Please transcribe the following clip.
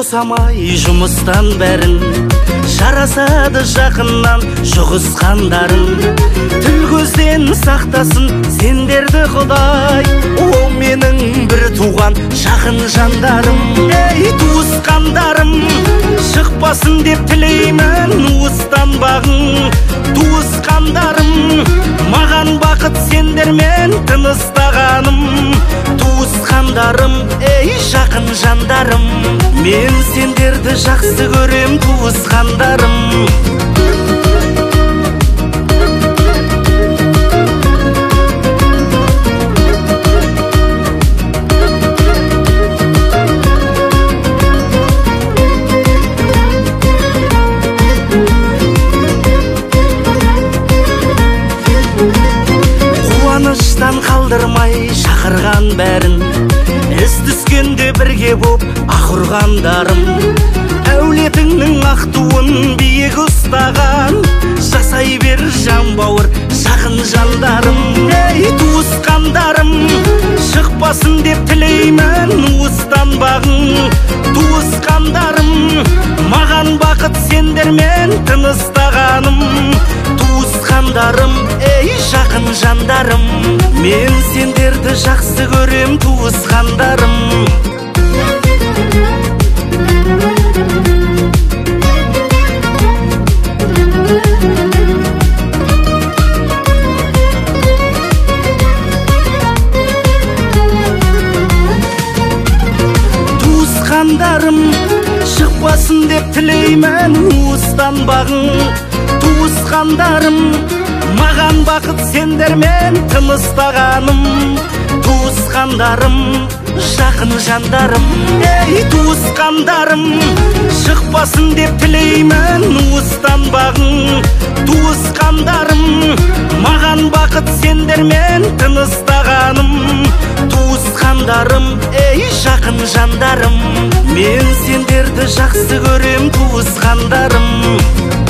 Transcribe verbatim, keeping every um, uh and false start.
босамай жұмыстан бәрін, жарасады жақыннан жұғысқандарың. Тіл көзден сақтасын сендерді Құдай, о менің бір туған жақын жандарым. Ей туысқандарым, шықпасын деп тілеймін уыстан бағың. Туысқандарым, маған бақыт сендермен тыныстағаным. Туысқандарым, ей жақын жандарым, мен сендерді жақсы көрем туысқандарым. Қуаныштан қалдырмай шақырған бәрін, із түскенде бірге боп ақ ұрғандарым. Әулетіңнің ақ туын биік ұстаған, жасай бер жан бауыр жақын жандарым. Ей туысқандарым, шықпасын деп тілеймін уыстан бағың. Туысқандарым, маған бақыт сендермен тыныстағаным. Туысқандарым, ей жақын жандарым, мен сендерді жақсы көрем туысқандарым. Туысқандарым, шықпасын деп тілеймін уыстан бағың. Туысқандарым, маған бақыт сендермен тыныстағаным. Туысқандарым, жақын жандарым, ей туысқандарым, шықпасын деп тілеймін уыстан бағың. Туысқандарым, маған бақыт сендермен тыныстағаным. Туысқандарым, ей жақын жандарым, мен сендерді жақсы көрем туысқандарым.